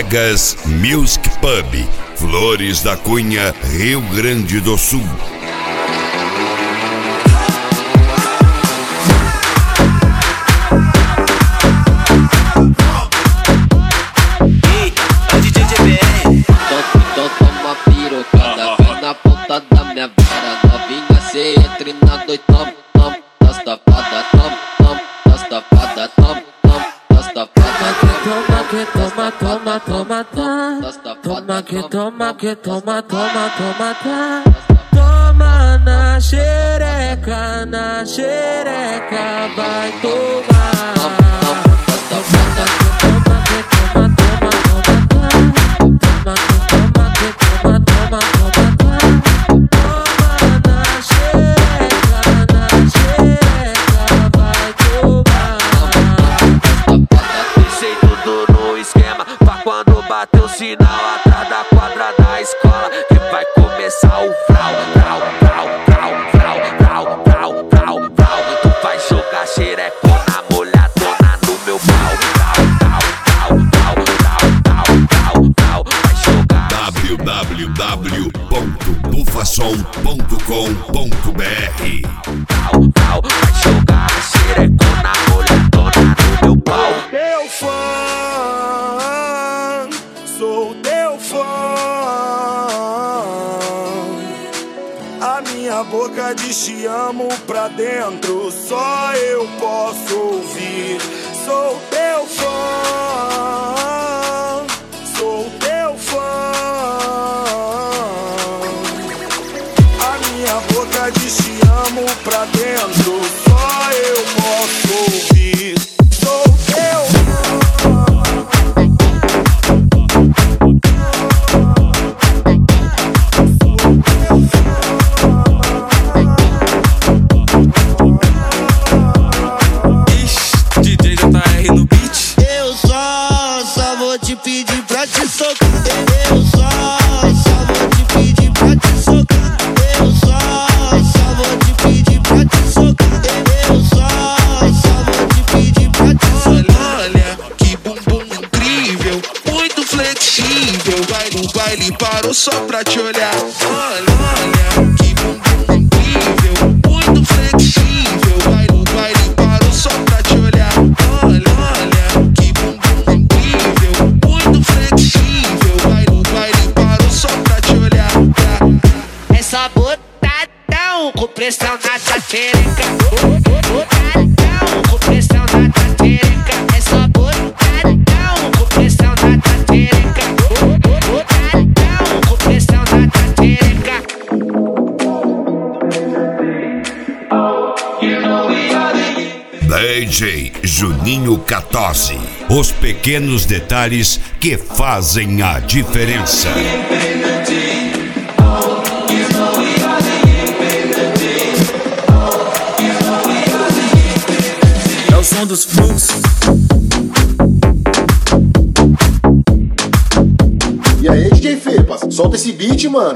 Vegas Music Pub, Flores da Cunha, Rio Grande do Sul. Toma pirocada, vai na ponta da minha vara. Novinha, cê entre na dois, tom, das tapadas, tom, das tapadas, tom, das tapadas. Toma que toma, toma, toma, toma que toma, que toma, toma, toma, toma na xereca, vai tomar. Quando bater o sinal atrás da quadra da escola, que vai começar o frau, frau, frau, frau, frau, frau, frau, frau, frau. Tu vai jogar xerecona molhadona no meu pau, frau, frau, frau, frau, frau, frau, frau, vai jogar www.bufasom.com.br. frau, frau, vai jogar xerecona molhadona no meu pau. Teu fã, sou teu fã. A minha boca diz te amo pra dentro, só eu posso ouvir. Sou teu fã, sou teu fã. A minha boca diz te amo pra dentro, só eu posso ouvir. Sou teu fã. DJ JR no beat. Eu só vou te pedir pra te socar. Eu só vou te pedir pra te socar. Eu só vou te pedir pra te socar. Eu só vou te pedir pra te socar. Olha que bumbum incrível, muito flexível. Vai no baile, parou só pra te olhar. Olha que bumbum incrível, muito flexível. Vai no baile, parou só pra te olhar. Olha que bumbum incrível, muito flexível. Vai no baile, parou só pra te olhar. É só botadão com pressão na tua xereca. Botadão com pressão na tua xereca. É só botadão com pressão na tua xereca. Botadão com pressão na tua xereca. DJ Juninho 14. Os pequenos detalhes que fazem a diferença. É o som dos fluxos. E aí, DJ Fepas, solta esse beat, mano.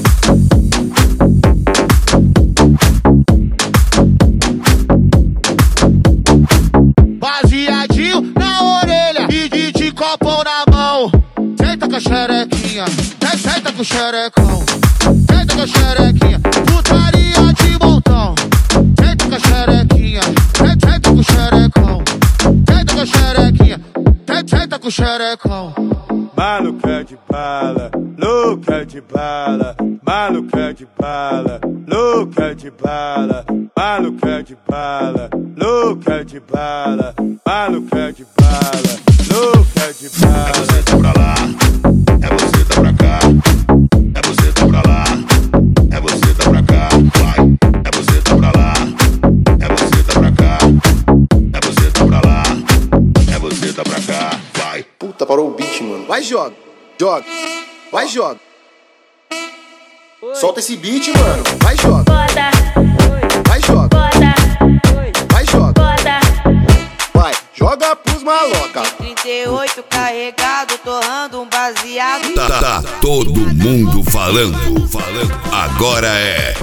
Baseadinho na orelha e de copão na mão. Senta com a xerequinha, senta com o xerecão. Senta com a xerequinha, putaria de montão. Senta com a xerequinha, senta com o xerecão. Senta com a xerequinha, senta com o xerecão. Maluca de bala, louca de bala, maluca de bala, louca de bala, maluca de bala, louca de bala, maluca de bala, louca de bala. É você tá pra lá, é você tá pra cá, é você tá pra lá, é você tá pra cá, vai. É você tá pra lá, é você tá pra cá, é você tá pra lá, é você tá pra cá, vai. Puta, parou o beat, mano. Vai, joga, joga, vai, joga. Solta esse beat, mano. Vai, joga. Vai, joga. Vai, joga. Vai, joga pros maloca. 38 carregado, torrando um baseado. Tá todo mundo falando. Agora é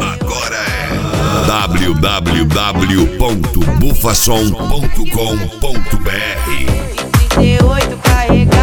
www.bufasom.com.br. 38 carregado.